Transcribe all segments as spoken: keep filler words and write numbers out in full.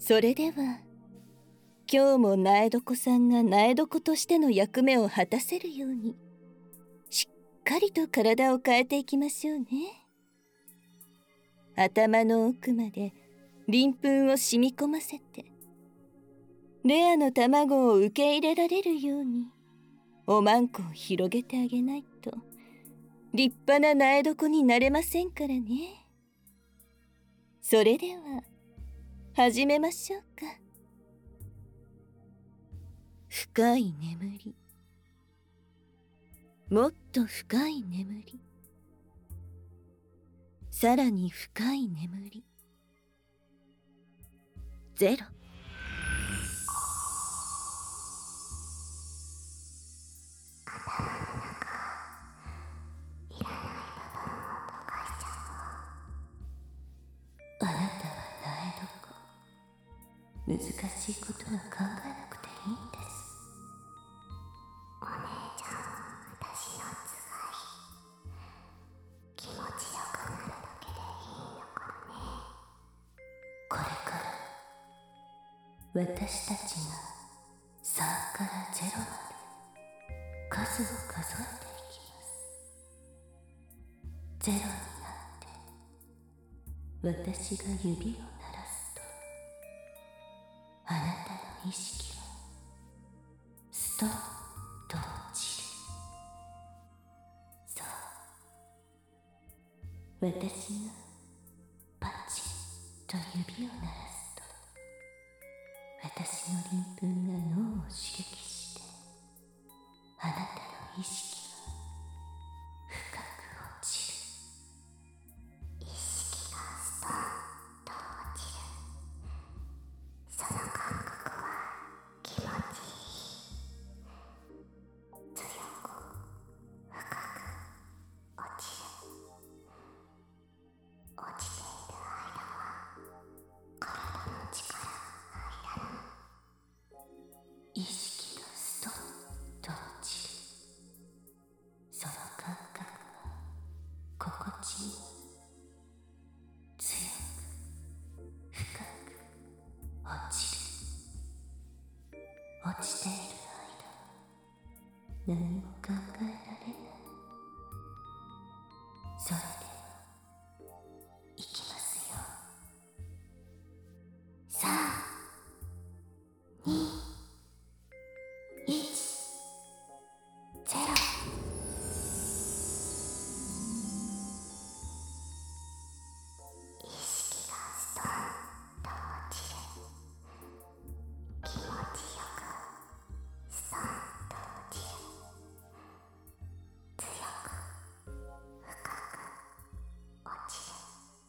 それでは今日も苗床さんが苗床としての役目を果たせるようにしっかりと体を変えていきましょうね。頭の奥まで鱗粉を染み込ませて、レアの卵を受け入れられるようにおまんこを広げてあげないと立派な苗床になれませんからね。それでは始めましょうか。深い眠り、もっと深い眠り、さらに深い眠り。ゼロ。あなたは苗床。難しいことは考えなくていいんです。 お姉ちゃんは私のつがい。気持ちよくなるだけでいいんだからね。 これから私たちがさんからゼロまで数を数えていきます。ゼロになって私が指を鳴らすと、あなたの意識はストンと落ちる。そう、私がパチンと指を鳴らすと、私の鱗粉が脳を刺激して、あなたの意識が深く落ちる。 意識がストンと落ちる。その感覚は気持ちいい。強く深く落ちる。落ちている間は体の力が入らない。 意識がストンと落ちる。その感覚は心地いい。強く深く落ちる。落ちている間は何も考えられない。それではいきますよ。さん、に、いち、ゼロ。 意識がストンと落ちる。気持ちよくストンと落ちる。強く深く落ちる。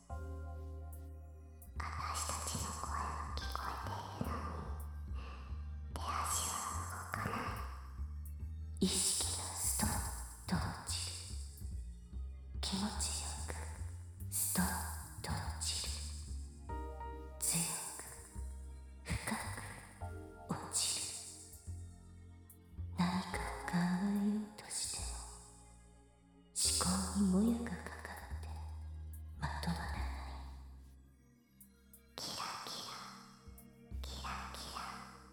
私たちの声は聞こえているのに手足は動かない。 意識がストンと落ちる。気持ちよくストンと落ちる。強く深く落ちる。何かを考えようとしても思考にもやがかかってまとまらない。 キラキラキラキラ。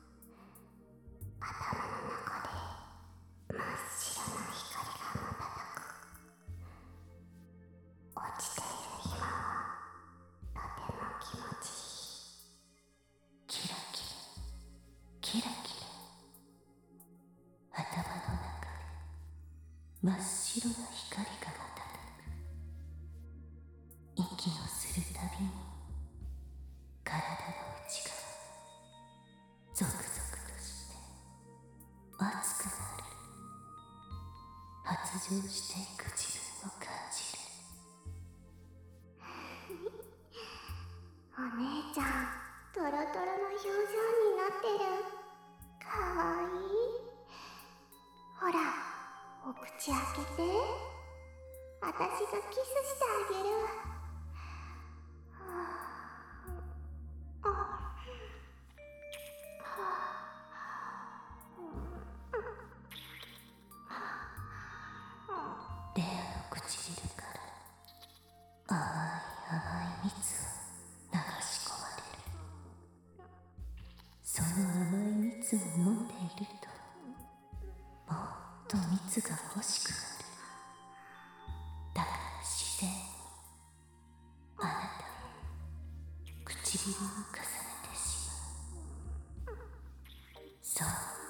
頭の中で真っ白な光が瞬く。落ちている今はとても気持ちいい。 キラキラキラキラ。頭の中で真っ白な光が瞬く。息をするたびに体の内側ゾクゾクとして熱くなる。発情していく自分を感じる。 お姉ちゃん、トロトロの表情になってる。かわいい。ほら、お口開けて。私がキスしてあげる。 レアの唇から甘い甘い蜜を流し込まれる。 蜜を飲んでいるともっと蜜が欲しくなる。だから自然にあなたは唇を重ねてしまう。そう、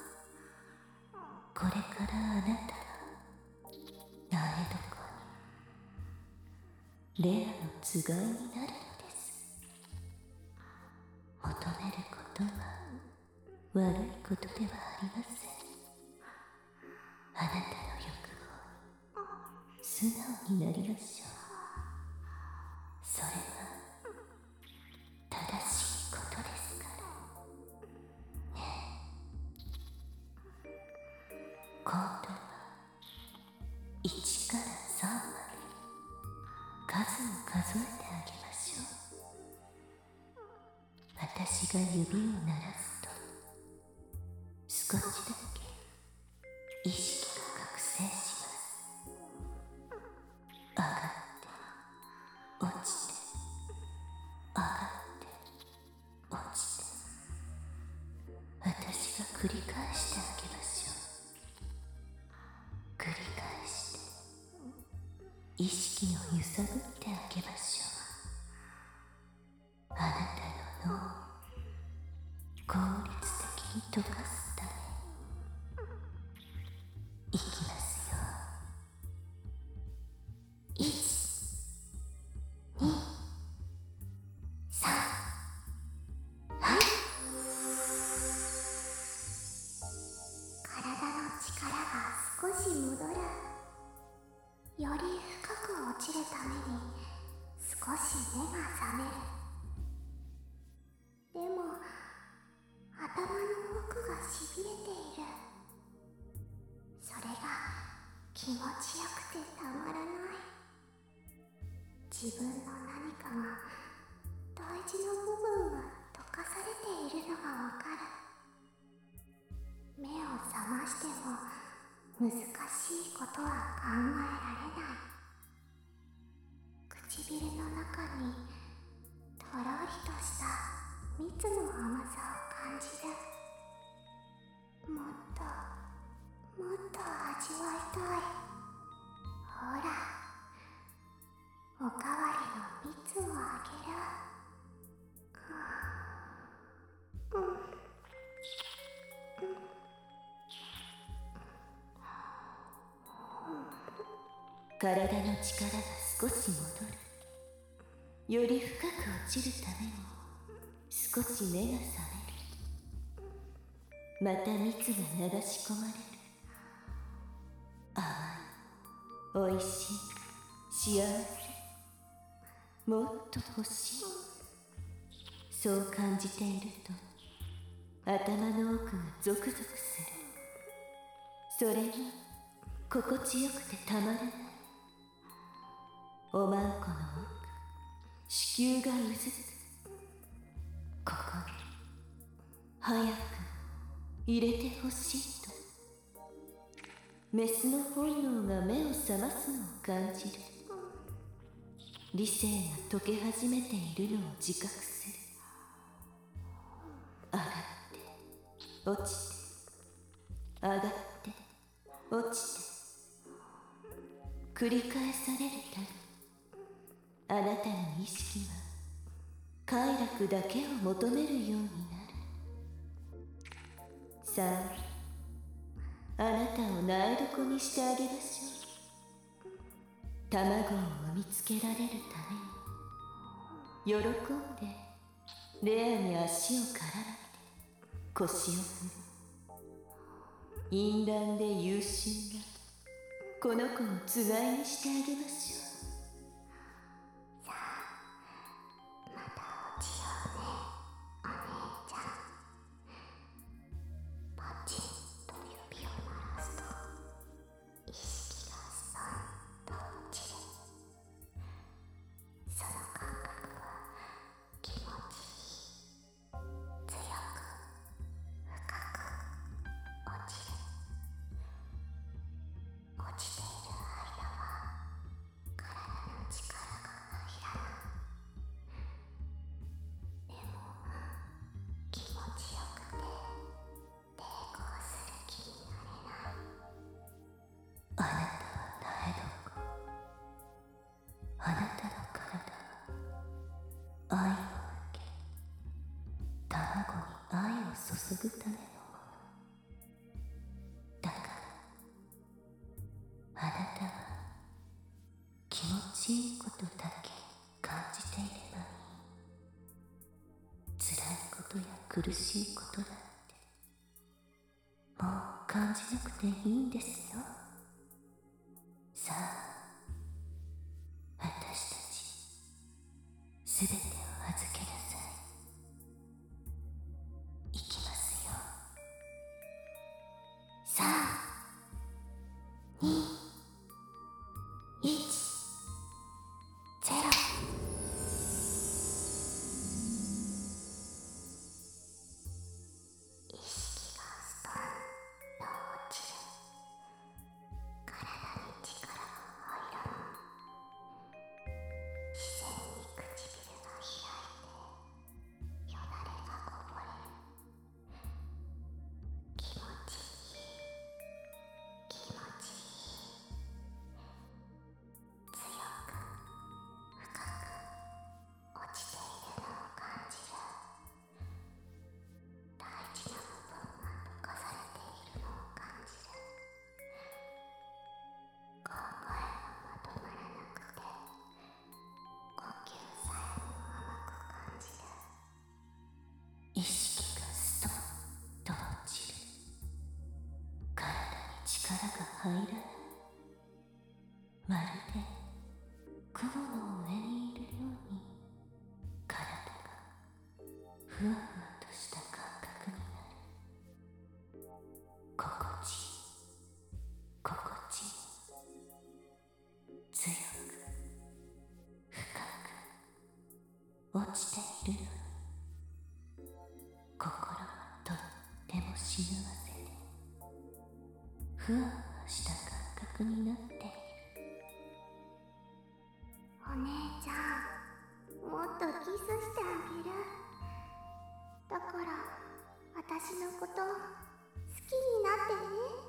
これからあなたは苗床にレアのつがいになるのです。求めることは悪いことではありません。あなたの欲望に素直になりましょう。それは正しいことですからね。今度はいちからさんまで数を数えてあげましょう。私が指を鳴らすと少しだけ意識が覚醒します。上がって落ちて上がって落ちて、私が繰り返してあげましょう。繰り返して意識を揺さぶってあげましょう。あなたの脳を効率的に溶かすためいきますよ。いち、に、さん、はい。 体の力が少し戻る。より深く落ちるために少し目が覚める。でも頭の奥がしびれている。それが気持ちよくてたまらない。自分の何かが大事な部分が溶かされているのがわかる。目を覚ましても難しいことは考えられない。唇の中にとろりとした蜜の甘さを感じる。もっともっと味わいたい。ほら、おかわりの蜜をあげる。うん、うん、 体の力が少し戻る。より深く落ちるために少し目が覚める。また蜜が流し込まれる。甘い、おいしい、幸せ、もっと欲しい。そう感じていると頭の奥がゾクゾクする。それが心地よくてたまらない。おまんこの奥、子宮がうずく。ここに早く入れてほしいとメスの本能が目を覚ますのを感じる。理性が溶け始めているのを自覚する。上がって落ちて上がって落ちて繰り返されるたび、あなたの意識は快楽だけを求めるようになる。さあ、あなたを苗床にしてあげましょう。卵を産みつけられるために喜んでレアに足を絡めて腰を振る。淫乱で優秀なこの子をつがいにしてあげましょう。 さあ、また落ちようね、お姉ちゃん。パチンと指を鳴らすと意識がストンと落ちる。その感覚は気持ちいい。強く深く落ちる。落ちている間は体くためのものだから、あなたは気持ちいいことだけ感じていればいい。辛いことや苦しいことなんてもう感じなくていいんですよ。さあ、私たちすべてを預けなさい。いきますよ。さん、に、いち、ゼロ。意識がストンと落ちる。体に力が入らない。自然に唇が開いてよだれがこぼれる。気持ちいい、気持ちいい。強く深く落ちているのを感じる。大事な部分が溶かされているのを感じる。考えがまとまらなくて呼吸さえも甘く感じる。意識がストンと落ちる。体に力が入らない。まるで雲の上にいるように体がふわふわとした感覚になる。心地いい、心地いい。強く深く落ちているのに心はとっても幸せでふわふわした感覚になっている。 お姉ちゃん、もっとキスしてあげる。だから私のこと好きになってね。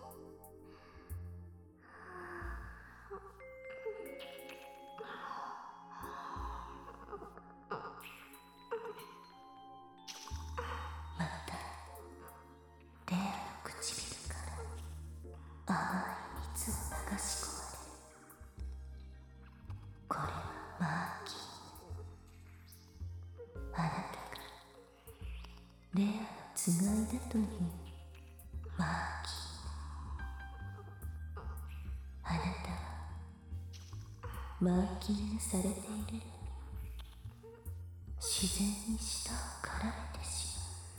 またレアの唇から甘い蜜を流し込まれる。これはマーキー。あなたがレアのつがいだというマーキー。あなたはマーキングされているのに自然に舌を絡めてし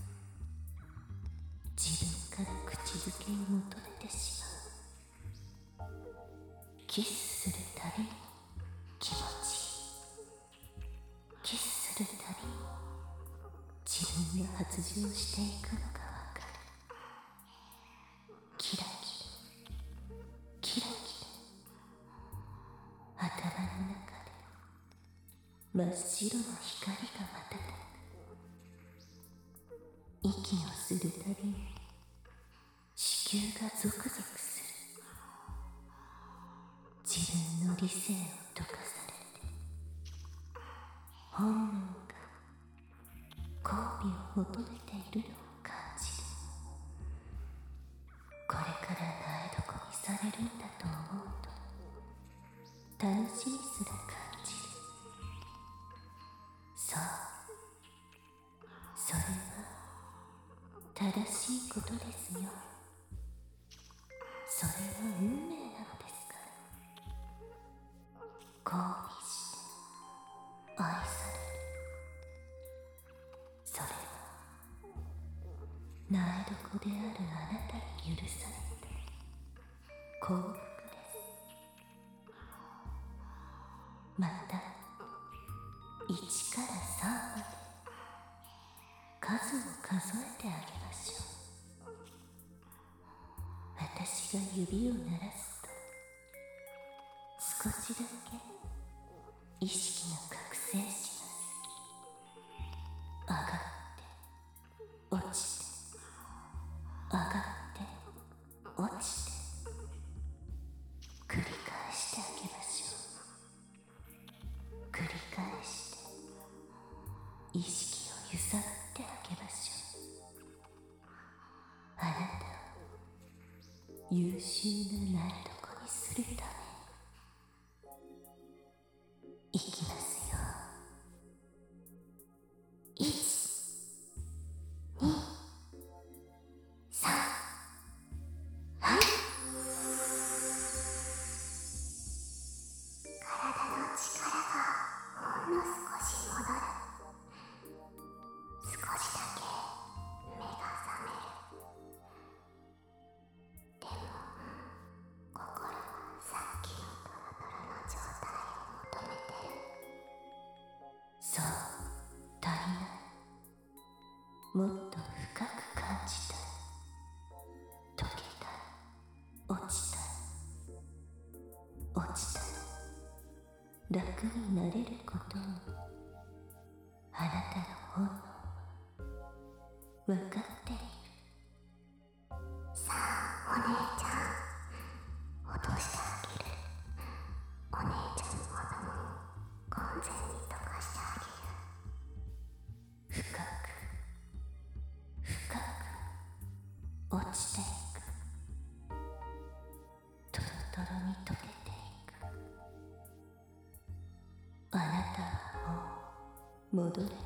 まう。自分から口づけを求めてしまう。キスするたびに気持ちいい。キスするたびに自分が発情していくのがわかる。キラキラキラキラ頭の中で真っ白な光が瞬く。息をするたびに子宮がゾクゾクする。自分の理性を溶かされて本能が交尾を求めているのを感じる。これから苗床にされるんだと思うと楽しみすら感じる。そう、それは正しいことですよ。それは運命なのですから。交尾して愛される。それは苗床であるあなたに許された幸福です。またいちからさんまで数を数えてあげましょう。私が指を鳴らすと少しだけ意識が覚醒します。上がって落ちて上がって落ちて繰り返してあげましょう。繰り返して意識を揺さぶってあげましょう。 ほんの少し戻る。少しだけ目が覚める。でも心はさっきのドロドロの状態を求めてる。 そう、足りない。もっと深く感じたい。溶けたい。落ちたい。落ちたい。楽になれることに、あなたの本能は分かっている。 さあ、お姉ちゃん、落としてあげる。お姉ちゃんの頭を完全に溶かしてあげる。 深く深く落ちていく。トロトロに溶けていく。あなたはもう戻れない。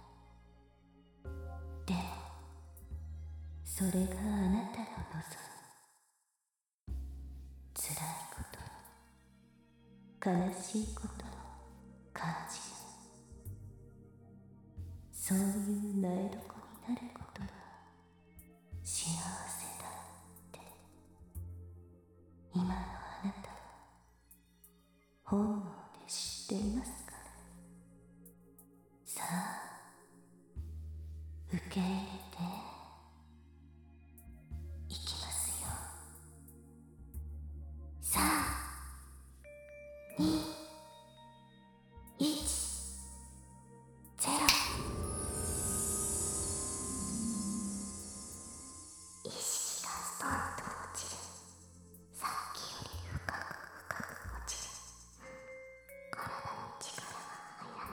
でもそれがあなたの望む辛いこと悲しいことの感じない。そういう苗床になることが幸せだって今のあなたは本能で知っていますから。さあ受け入れていきますよ。 さん、に、いち、ゼロ。意識がストンと落ちる。さっきより深く深く落ちる。体に力が入らない。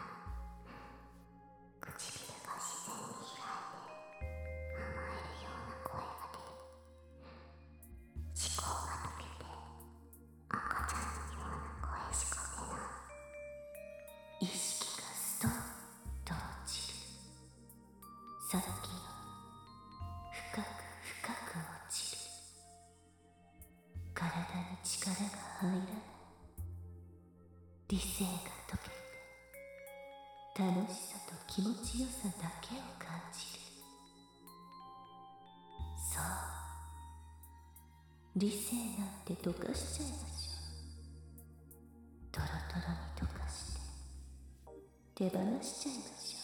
唇が自然に開いて甘えるような声が出る。思考が溶けて赤ちゃんのような声しか出ない。 意識がストンと落ちる。さっきより深く深く落ちる。体に力が入らない。理性が溶けて楽しさと気持ちよさだけを感じる。そう、理性なんて溶かしちゃいましょう。ドロドロに溶かして手放しちゃいましょ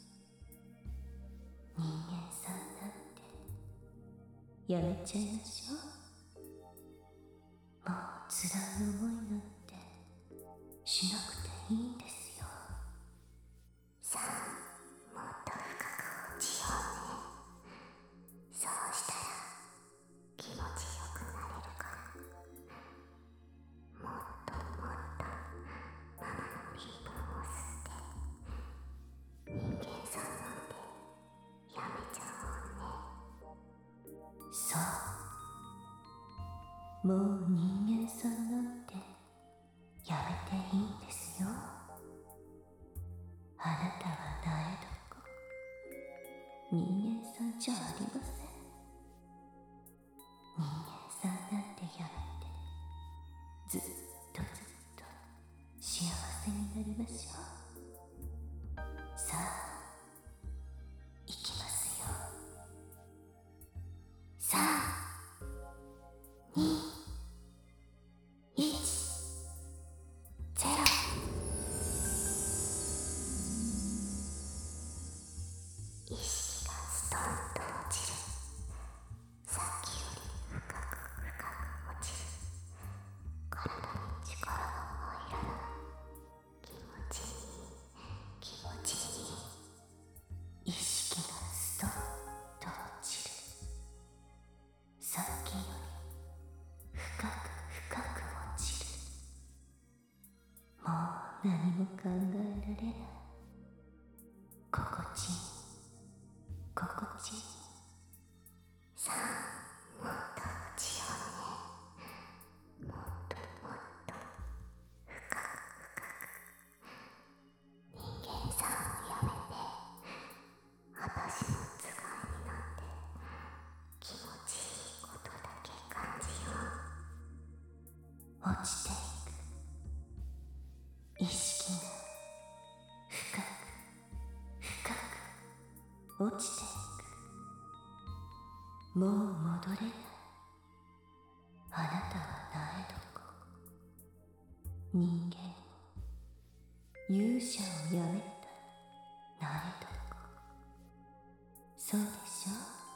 う。人間さんなんてやめちゃいましょう。もう辛い思いなんてしなくていいんですよ。 さあ、もっと深く落ちようね。そうしたら気持ちよくなれるから。もっともっとママのリンパを吸って人間さんなんてやめちゃおうね。 そう、もう人間さんなんてやめていいんですよ。あなたは苗床、人間さんじゃありません。人間さんなんてやめてずっとずっと幸せになりましょう。さあ行きますよ。 さん、に、いち、ゼロ。意識がストンと落ちる。さっきより深く深く落ちる。体に力が入らない。気持ちいい、気持ちいい。 意識がストンと落ちる。さっきより深く深く落ちる。もう何も考えられない。心地いい、心地いい。 さあ、もっと落ちようね。もっともっと深く深く。人間さんをやめて私の使いになって気持ちいいことだけ感じよう。 落ちていく。意識が落ちていく。もう戻れない。あなたは苗床。人間勇者をやめた苗床。そうでしょ。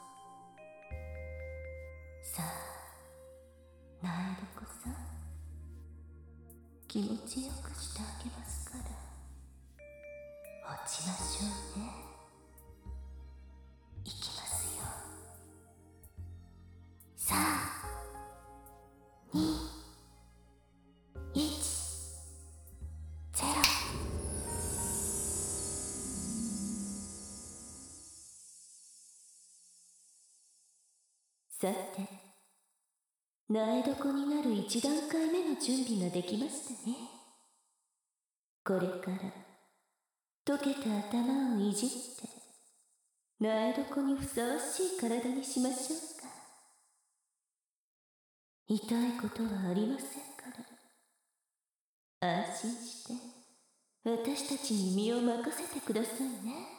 さあ苗床さん、気持ちよくしてあげますから落ちましょうね。いきますよ。さん、に、いち、ゼロ。さて、苗床になる一段階目の準備ができましたね。これから溶けた頭をいじって苗床にふさわしい体にしましょうか。痛いことはありませんから安心して私たちに身を任せてくださいね。